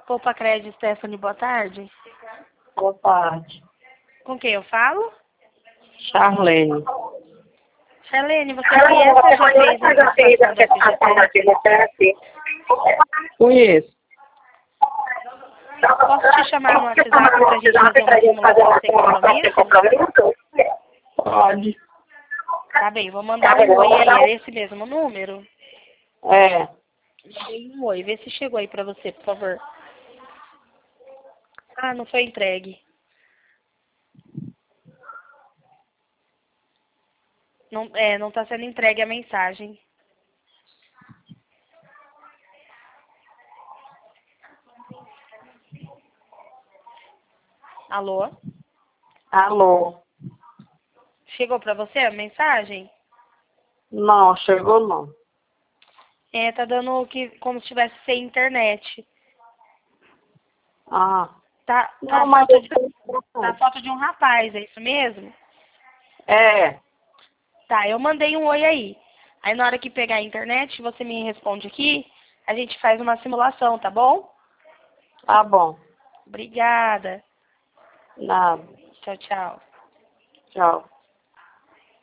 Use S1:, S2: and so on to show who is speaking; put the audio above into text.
S1: Poupa Crédito, Stephanie, boa tarde.
S2: Boa tarde.
S1: Com quem eu falo?
S2: Charlene.
S1: Charlene, você conhece ou já fez a participação da FGTS?
S2: Conheço.
S1: Posso te chamar no WhatsApp para a gente fazer uma simulação sem compromisso?
S2: Pode.
S1: Tá bem, vou mandar um oi aí. É esse mesmo número?
S2: É.
S1: Mandei um oi. Vê se chegou aí para você, por favor. Ah, não foi entregue. Não tá sendo entregue a mensagem. Alô?
S2: Alô.
S1: Chegou para você a mensagem?
S2: Não, chegou não.
S1: Tá dando como se tivesse sem internet.
S2: Ah.
S1: Tá
S2: Não,
S1: a
S2: mas
S1: foto de um rapaz, é isso mesmo?
S2: É.
S1: Tá, eu mandei um oi aí. Aí na hora que pegar a internet, você me responde aqui, a gente faz uma simulação, tá bom?
S2: Tá bom.
S1: Obrigada.
S2: Nada.
S1: Tchau, tchau.
S2: Tchau.